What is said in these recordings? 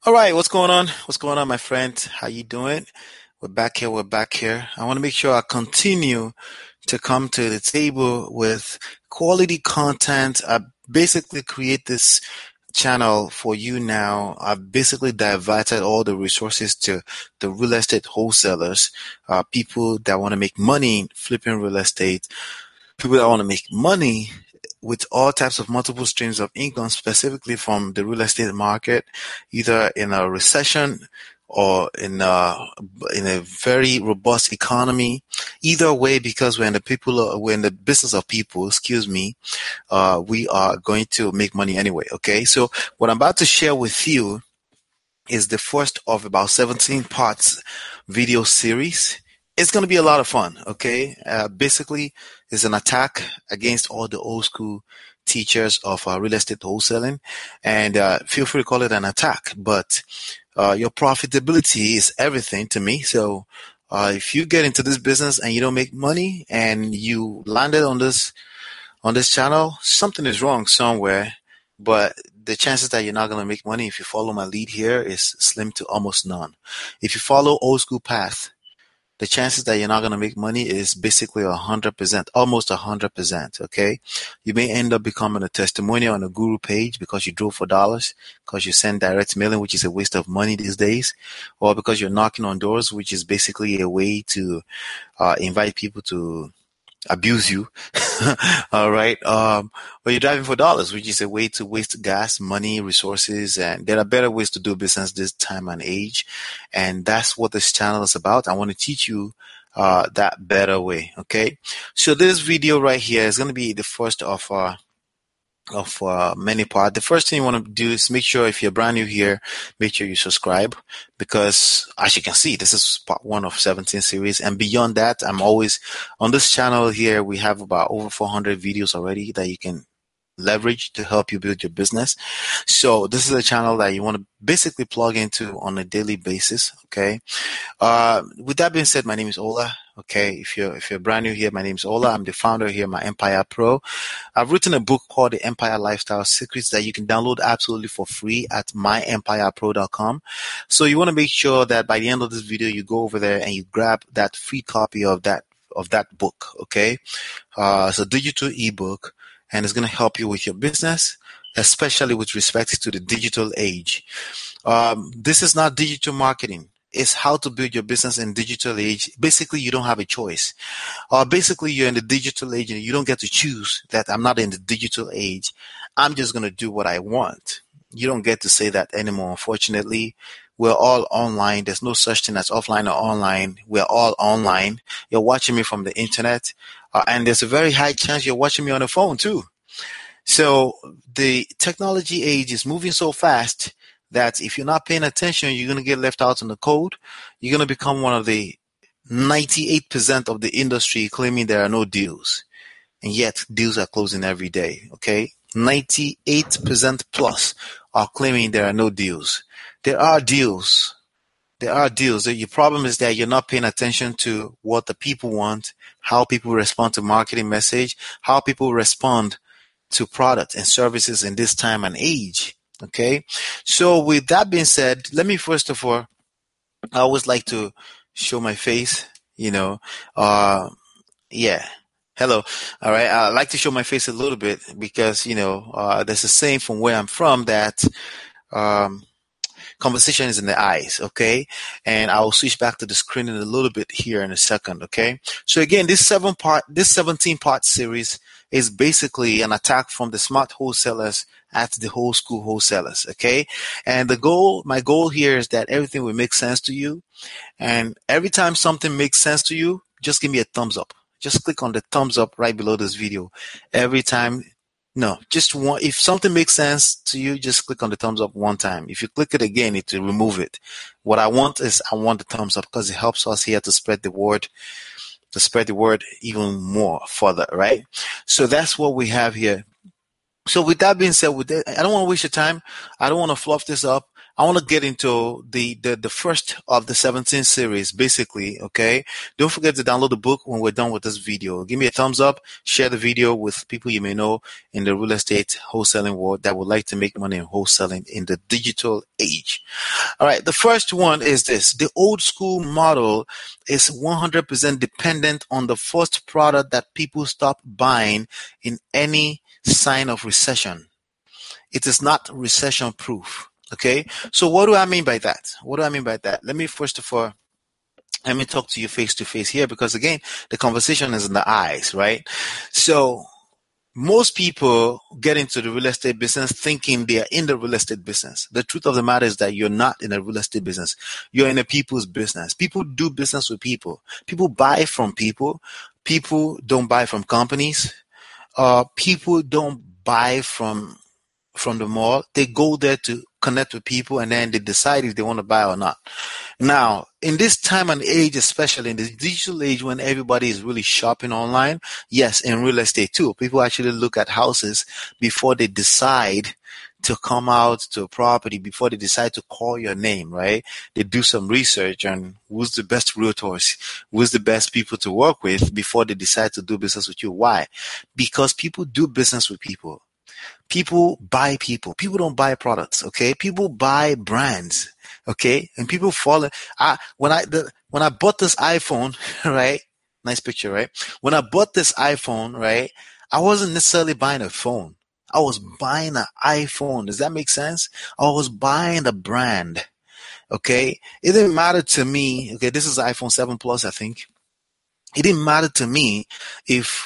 All right, what's going on? What's going on, my friend? How you doing? We're back here. We're back here. I want to make sure I continue to come to the table with quality content. I basically create this channel for you now. I've basically diverted all the resources to the real estate wholesalers, people that want to make money flipping real estate, people that want to make money with all types of multiple streams of income, specifically from the real estate market, either in a recession or in a very robust economy. Either way, because we're in the business of people. Excuse me. We are going to make money anyway. Okay. So what I'm about to share with you is the first of about 17 parts video series. It's going to be a lot of fun. Okay. Basically, it's an attack against all the old school teachers of real estate wholesaling. And feel free to call it an attack, but your profitability is everything to me. So if you get into this business and you don't make money and you landed on this channel, something is wrong somewhere. But the chances that you're not going to make money if you follow my lead here is slim to almost none. If you follow old school path, the chances that you're not going to make money is basically 100%, almost 100%. Okay. You may end up becoming a testimonial on a guru page because you drove for dollars, because you send direct mailing, which is a waste of money these days, or because you're knocking on doors, which is basically a way to invite people to abuse you. All right. But you're driving for dollars, which is a way to waste gas, money, resources, and there are better ways to do business this time and age. And that's what this channel is about. I want to teach you that better way. Okay. So this video right here is going to be the first of many parts. The first thing you want to do is make sure if you're brand new here, make sure you subscribe because as you can see, this is part one of 17 series. And beyond that, I'm always on this channel here. We have about over 400 videos already that you can leverage to help you build your business. So this is a channel that you want to basically plug into on a daily basis. Okay. With that being said, my name is Ola. Okay. If you're brand new here, my name is Ola. I'm the founder here, my Empire Pro. I've written a book called The Empire Lifestyle Secrets that you can download absolutely for free at myempirepro.com. So you want to make sure that by the end of this video, you go over there and you grab that free copy of that book. Okay. It's a digital ebook and it's going to help you with your business, especially with respect to the digital age. This is not digital marketing. It's how to build your business in digital age. Basically, you don't have a choice. Basically, you're in the digital age and you don't get to choose that I'm not in the digital age. I'm just going to do what I want. You don't get to say that anymore, unfortunately. We're all online. There's no such thing as offline or online. We're all online. You're watching me from the internet. And there's a very high chance you're watching me on the phone too. So the technology age is moving so fast that if you're not paying attention, you're going to get left out in the cold. You're going to become one of the 98% of the industry claiming there are no deals. And yet deals are closing every day. Okay. 98% plus are claiming there are no deals. There are deals. There are deals. Your problem is that you're not paying attention to what the people want, how people respond to marketing message, how people respond to products and services in this time and age. Okay. So with that being said, let me first of all, I always like to show my face, you know, yeah. Hello. All right. I like to show my face a little bit because, there's a saying from where I'm from that, um, conversation is in the eyes, okay? And I'll switch back to the screen in a little bit here in a second, okay? So again, this 17-part series is basically an attack from the smart wholesalers at the whole school wholesalers, okay? And my goal here is that everything will make sense to you. And every time something makes sense to you, just give me a thumbs up. Just click on the thumbs up right below this video. Every time no, just one. If something makes sense to you, just click on the thumbs up one time. If you click it again, it will remove it. What I want the thumbs up because it helps us here to spread the word even more further, right? So that's what we have here. So with that being said, I don't want to waste your time. I don't want to fluff this up. I want to get into the first of the 17 series, basically. Okay. Don't forget to download the book when we're done with this video. Give me a thumbs up, share the video with people you may know in the real estate wholesaling world that would like to make money in wholesaling in the digital age. All right. The first one is this. The old school model is 100% dependent on the first product that people stop buying in any sign of recession. It is not recession proof. Okay. So what do I mean by that? What do I mean by that? Let me first of all, let me talk to you face to face here, because again, the conversation is in the eyes, right? So most people get into the real estate business thinking they are in the real estate business. The truth of the matter is that you're not in a real estate business. You're in a people's business. People do business with people. People buy from people. People don't buy from companies. People don't buy from the mall. They go there to connect with people, and then they decide if they want to buy or not. Now, in this time and age, especially in the digital age when everybody is really shopping online, yes, in real estate too, people actually look at houses before they decide to come out to a property, before they decide to call your name, right? They do some research on who's the best realtors, who's the best people to work with before they decide to do business with you. Why? Because people do business with people. People buy people. People don't buy products. Okay. People buy brands. Okay. And people fall. When I bought this iPhone, right? Nice picture, right? When I bought this iPhone, right? I wasn't necessarily buying a phone. I was buying an iPhone. Does that make sense? I was buying the brand. Okay. It didn't matter to me. Okay. This is iPhone 7 Plus, I think. It didn't matter to me if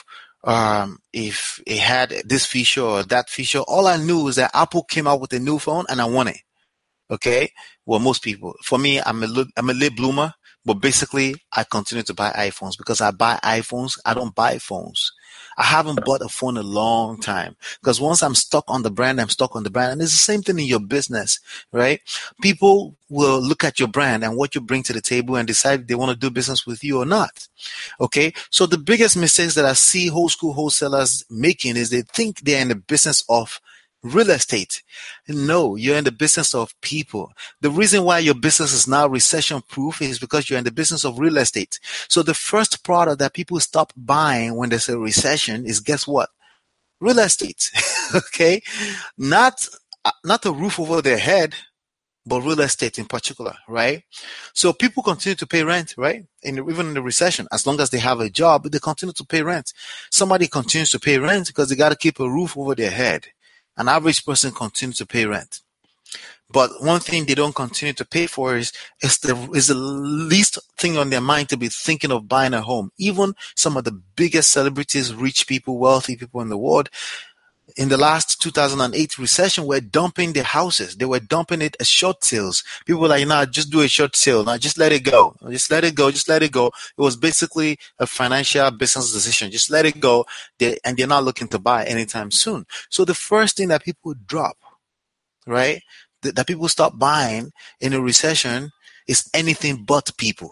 it had this feature or that feature. All I knew is that Apple came out with a new phone and I want it. Okay. Well, most people. For me, I'm a late bloomer, but basically I continue to buy iPhones because I buy iPhones. I don't buy phones. I haven't bought a phone in a long time, because once I'm stuck on the brand, I'm stuck on the brand. And it's the same thing in your business, right? People will look at your brand and what you bring to the table and decide if they want to do business with you or not. Okay. So the biggest mistakes that I see old school wholesalers making is they think they're in the business of real estate. No, you're in the business of people. The reason why your business is now recession proof is because you're in the business of real estate. So the first product that people stop buying when there's a recession is, guess what? Real estate. Okay. Not a roof over their head, but real estate in particular, right? So people continue to pay rent, right? Even in the recession, as long as they have a job, they continue to pay rent. Somebody continues to pay rent because they got to keep a roof over their head. An average person continues to pay rent. But one thing they don't continue to pay for is the least thing on their mind to be thinking of buying a home. Even some of the biggest celebrities, rich people, wealthy people in the world, in the last 2008 recession, were dumping their houses. They were dumping it as short sales. People were like, nah, just do a short sale. Now just let it go. Just let it go. Just let it go. It was basically a financial business decision. Just let it go. And they're not looking to buy anytime soon. So the first thing that people drop, right, that people stop buying in a recession is anything but people.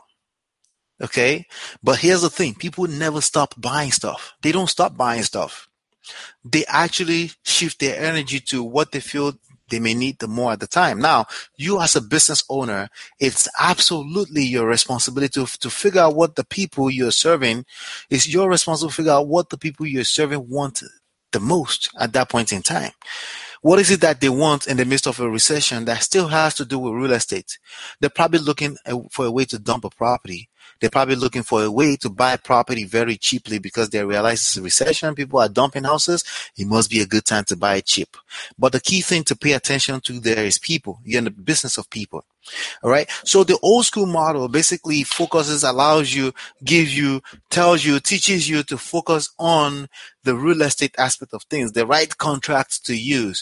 Okay. But here's the thing. People never stop buying stuff. They don't stop buying stuff. They actually shift their energy to what they feel they may need the more at the time. Now, you as a business owner, it's absolutely your responsibility to figure out what the people you're serving, it's your responsibility to figure out what the people you're serving want the most at that point in time. What is it that they want in the midst of a recession that still has to do with real estate? They're probably looking for a way to dump a property. They're probably looking for a way to buy property very cheaply because they realize it's a recession. People are dumping houses. It must be a good time to buy it cheap. But the key thing to pay attention to there is people. You're in the business of people. All right. So the old school model basically focuses, allows you, gives you, tells you, teaches you to focus on the real estate aspect of things, the right contracts to use,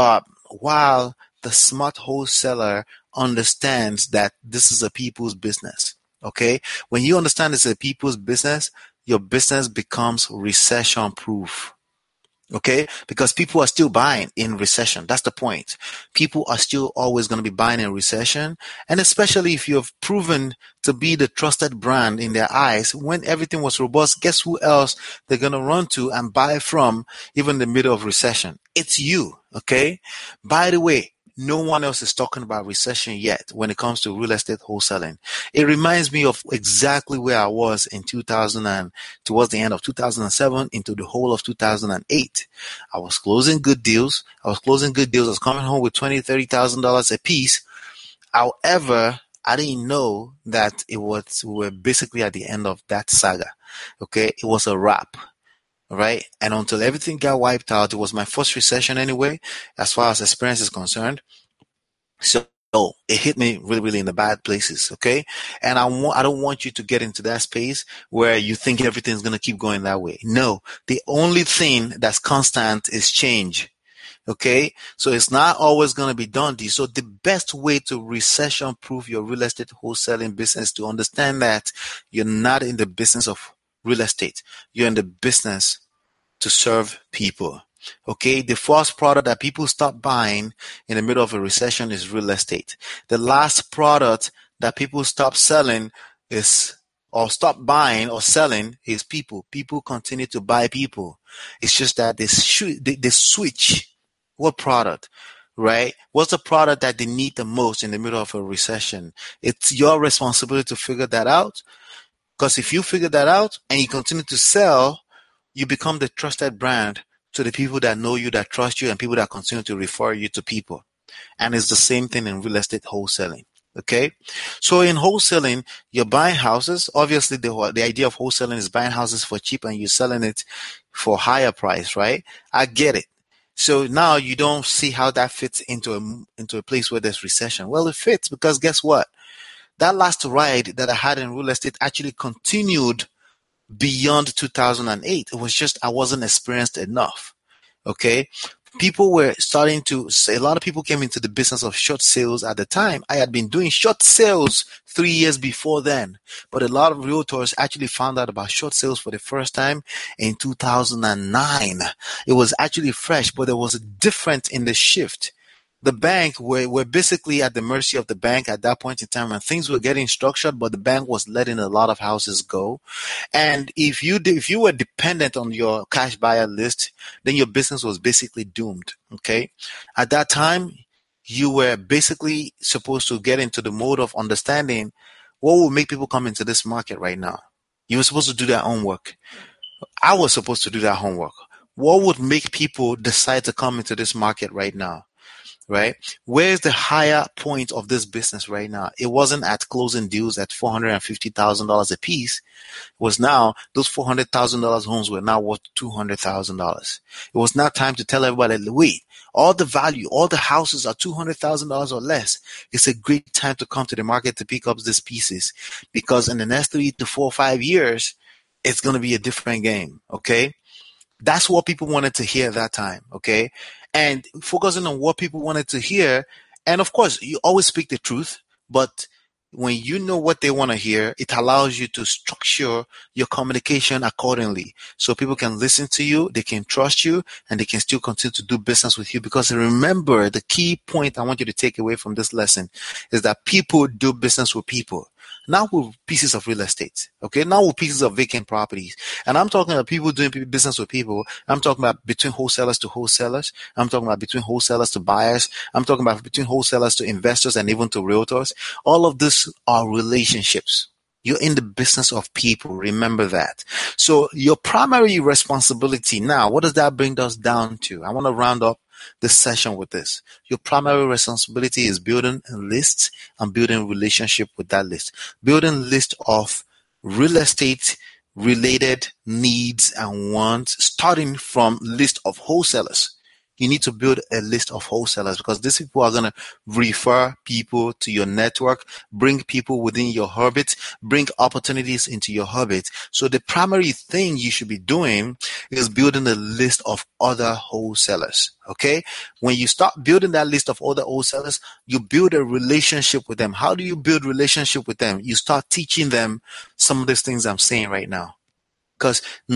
while the smart wholesaler understands that this is a people's business. Okay. When you understand it's a people's business, your business becomes recession proof. Okay, because people are still buying in recession. That's the point. People are still always going to be buying in recession. And especially if you've proven to be the trusted brand in their eyes, when everything was robust, guess who else they're going to run to and buy from even in the middle of recession? It's you. Okay. By the way, no one else is talking about recession yet when it comes to real estate wholesaling. It reminds me of exactly where I was in 2000 and towards the end of 2007 into the whole of 2008. I was closing good deals. I was coming home with $20,000, $30,000 a piece. However, I didn't know that we were basically at the end of that saga. Okay. It was a wrap. Right. And until everything got wiped out, it was my first recession anyway, as far as experience is concerned. So it hit me really, really in the bad places. Okay. And I don't want you to get into that space where you think everything's going to keep going that way. No, the only thing that's constant is change. Okay. So it's not always going to be Dundee. So the best way to recession proof your real estate wholesaling business to understand that you're not in the business of real estate. You're in the business to serve people. Okay, the first product that people stop buying in the middle of a recession is real estate. The last product that people stop selling is, or stop buying or selling, is people. People continue to buy people. It's just that they switch. What product? Right? What's the product that they need the most in the middle of a recession? It's your responsibility to figure that out. Because if you figure that out and you continue to sell, you become the trusted brand to the people that know you, that trust you, and people that continue to refer you to people. And it's the same thing in real estate wholesaling. Okay. So in wholesaling, you're buying houses. Obviously, the idea of wholesaling is buying houses for cheap and you're selling it for higher price, right? I get it. So now you don't see how that fits into a place where there's recession. Well, it fits because guess what? That last ride that I had in real estate actually continued beyond 2008. It was just I wasn't experienced enough. Okay. People were starting to say, a lot of people came into the business of short sales at the time. I had been doing short sales 3 years before then, but a lot of realtors actually found out about short sales for the first time in 2009. It was actually fresh, but there was a difference in the shift. The bank were basically at the mercy of the bank at that point in time, and things were getting structured, but the bank was letting a lot of houses go. And if you were dependent on your cash buyer list, then your business was basically doomed. Okay. At that time, you were basically supposed to get into the mode of understanding what will make people come into this market right now. You were supposed to do that homework. I was supposed to do that homework. What would make people decide to come into this market right now? Right? Where's the higher point of this business right now? It wasn't at closing deals at $450,000 a piece. It was now those $400,000 homes were now worth $200,000. It was now time to tell everybody, wait, all the value, all the houses are $200,000 or less. It's a great time to come to the market to pick up these pieces because in the next 3 to 4 or 5 years, it's going to be a different game. Okay. That's what people wanted to hear at that time. Okay. And focusing on what people wanted to hear. And of course, you always speak the truth, but when you know what they want to hear, it allows you to structure your communication accordingly. So people can listen to you, they can trust you, and they can still continue to do business with you. Because remember, the key point I want you to take away from this lesson is that people do business with people. Not with pieces of real estate, okay? Not with pieces of vacant properties. And I'm talking about people doing business with people. I'm talking about between wholesalers to wholesalers. I'm talking about between wholesalers to buyers. I'm talking about between wholesalers to investors and even to realtors. All of this are relationships. You're in the business of people. Remember that. So your primary responsibility now, what does that bring us down to? I want to round up this session with this. Your primary responsibility is building a list and building a relationship with that list. Building a list of real estate related needs and wants, starting from list of wholesalers. You need to build a list of wholesalers because these people are going to refer people to your network, bring people within your orbit, bring opportunities into your orbit. So the primary thing you should be doing is building a list of other wholesalers. Okay. When you start building that list of other wholesalers, you build a relationship with them. How do you build relationship with them? You start teaching them some of these things I'm saying right now. Because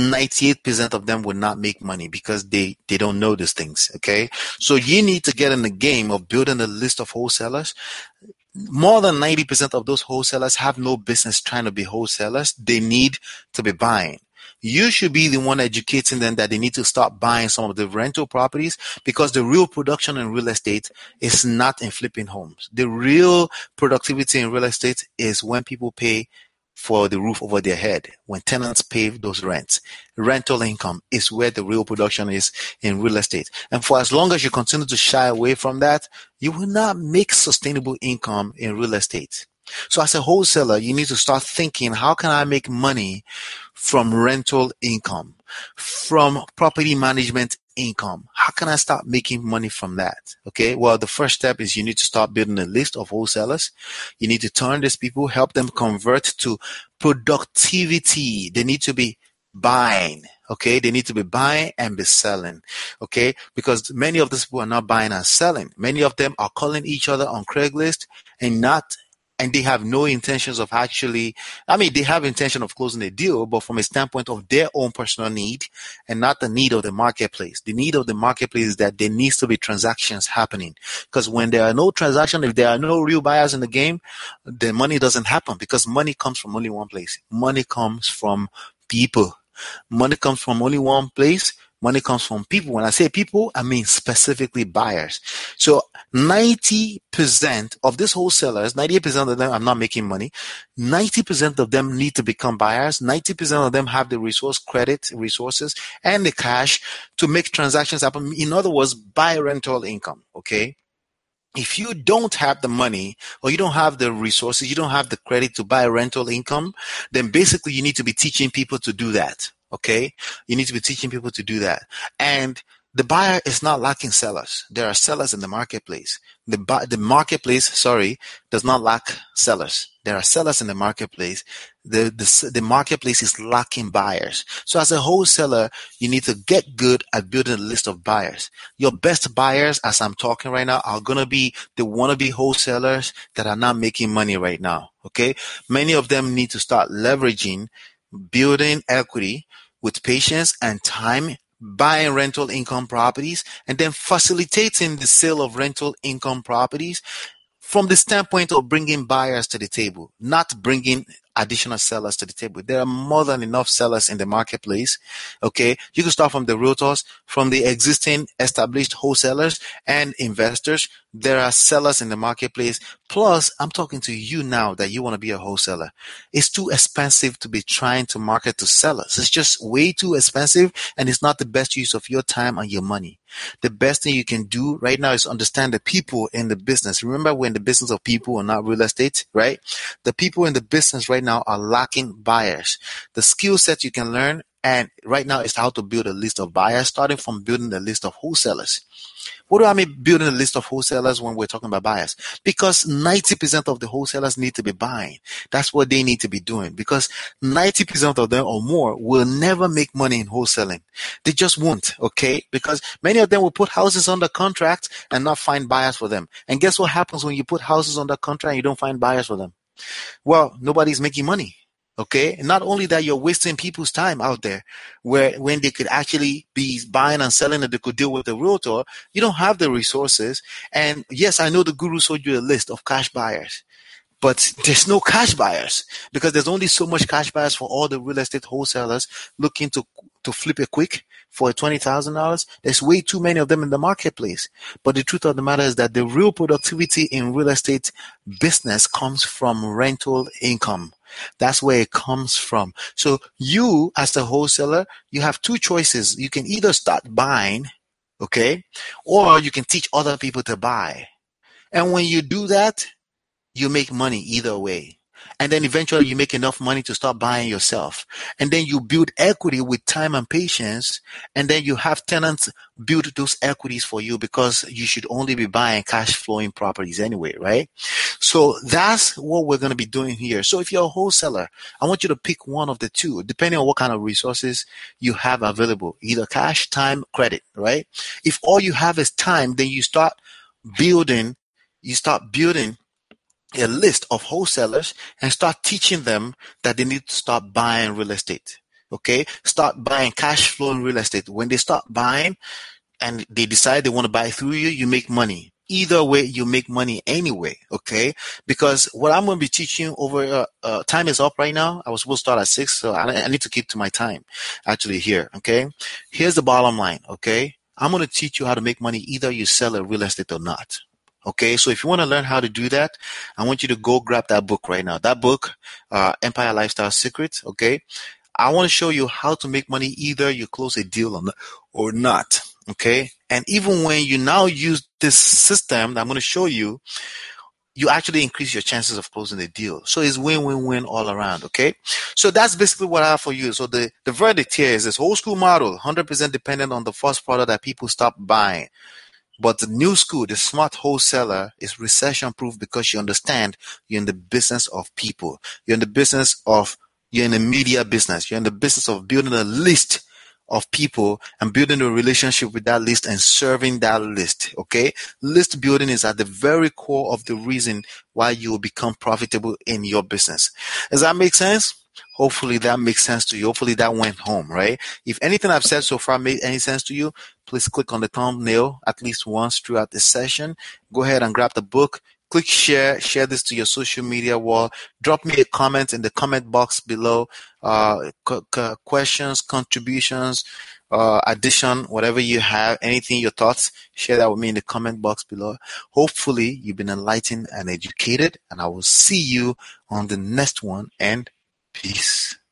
98% of them will not make money because they don't know these things. Okay. So you need to get in the game of building a list of wholesalers. More than 90% of those wholesalers have no business trying to be wholesalers. They need to be buying. You should be the one educating them that they need to start buying some of the rental properties, because the real production in real estate is not in flipping homes. The real productivity in real estate is when people pay for the roof over their head, when tenants pay those rents. Rental income is where the real production is in real estate. And for as long as you continue to shy away from that, you will not make sustainable income in real estate. So as a wholesaler, you need to start thinking, how can I make money from rental income, from property management income? How can I start making money from that? Okay. Well, the first step is you need to start building a list of wholesalers. You need to turn these people, help them convert to productivity. They need to be buying. Okay. They need to be buying and be selling. Okay. Because many of these people are not buying and selling. Many of them are calling each other on Craigslist and they have no intentions of they have intention of closing a deal, but from a standpoint of their own personal need and not the need of the marketplace. The need of the marketplace is that there needs to be transactions happening. Because when there are no transactions, if there are no real buyers in the game, then money doesn't happen, because money comes from only one place. Money comes from people. Money comes from only one place. Money comes from people. When I say people, I mean specifically buyers. So 90% of these wholesalers, 98% of them are not making money. 90% of them need to become buyers. 90% of them have the resources and the cash to make transactions happen. In other words, buy rental income. Okay. If you don't have the money, or you don't have the resources, you don't have the credit to buy rental income, then basically you need to be teaching people to do that. Okay. You need to be teaching people to do that. And the buyer is not lacking sellers. There are sellers in the marketplace. The marketplace, does not lack sellers. There are sellers in the marketplace. The marketplace is lacking buyers. So as a wholesaler, you need to get good at building a list of buyers. Your best buyers, as I'm talking right now, are going to be the wannabe wholesalers that are not making money right now. Okay. Many of them need to start leveraging, building equity with patience and time, buying rental income properties, and then facilitating the sale of rental income properties from the standpoint of bringing buyers to the table, not bringing additional sellers to the table. There are more than enough sellers in the marketplace. Okay. You can start from the realtors, from the existing established wholesalers and investors. There are sellers in the marketplace. Plus, I'm talking to you now that you want to be a wholesaler. It's too expensive to be trying to market to sellers. It's just way too expensive, and it's not the best use of your time and your money. The best thing you can do right now is understand the people in the business. Remember, we're in the business of people and not real estate, right? The people in the business right now are lacking buyers. The skill set you can learn and right now is how to build a list of buyers, starting from building a list of wholesalers. What do I mean building a list of wholesalers when we're talking about buyers? Because 90% of the wholesalers need to be buying. That's what they need to be doing, because 90% of them or more will never make money in wholesaling. They just won't, okay? Because many of them will put houses under contract and not find buyers for them. And guess what happens when you put houses under contract and you don't find buyers for them? Well, nobody's making money. Okay. And not only that, you're wasting people's time out there when they could actually be buying and selling and they could deal with the realtor. You don't have the resources. And yes, I know the guru showed you a list of cash buyers, but there's no cash buyers because there's only so much cash buyers for all the real estate wholesalers looking to flip it quick for $20,000. There's way too many of them in the marketplace. But the truth of the matter is that the real productivity in real estate business comes from rental income. That's where it comes from. So you, as the wholesaler, you have two choices. You can either start buying, okay, or you can teach other people to buy. And when you do that, you make money either way. And then eventually you make enough money to start buying yourself. And then you build equity with time and patience. And then you have tenants build those equities for you because you should only be buying cash flowing properties anyway, right? So that's what we're going to be doing here. So if you're a wholesaler, I want you to pick one of the two, depending on what kind of resources you have available, either cash, time, credit, right? If all you have is time, then you start building a list of wholesalers and start teaching them that they need to start buying real estate. Okay. Start buying cash flowing real estate. When they start buying and they decide they want to buy through you, you make money. Either way, you make money anyway, okay? Because what I'm going to be teaching over, time is up right now. I was supposed to start at 6, so I need to keep to my time actually here, okay? Here's the bottom line, okay? I'm going to teach you how to make money either you sell a real estate or not. Okay, so if you want to learn how to do that, I want you to go grab that book right now. That book, Empire Lifestyle Secrets, okay? I want to show you how to make money either you close a deal or not. Okay. And even when you now use this system that I'm going to show you, you actually increase your chances of closing the deal. So it's win-win-win all around. Okay. So that's basically what I have for you. So the verdict here is this old school model, 100% dependent on the first product that people stop buying. But the new school, the smart wholesaler, is recession proof because you understand you're in the business of people. You're in the media business. You're in the business of building a list of people and building a relationship with that list and serving that list. Okay. List building is at the very core of the reason why you will become profitable in your business. Does that make sense? Hopefully that makes sense to you. Hopefully that went home, right? If anything I've said so far made any sense to you, please click on the thumbnail at least once throughout this session. Go ahead and grab the book. Click share this to your social media wall. Drop me a comment in the comment box below. Questions, contributions, addition, whatever you have, anything, your thoughts, share that with me in the comment box below. Hopefully you've been enlightened and educated, and I will see you on the next one, and peace.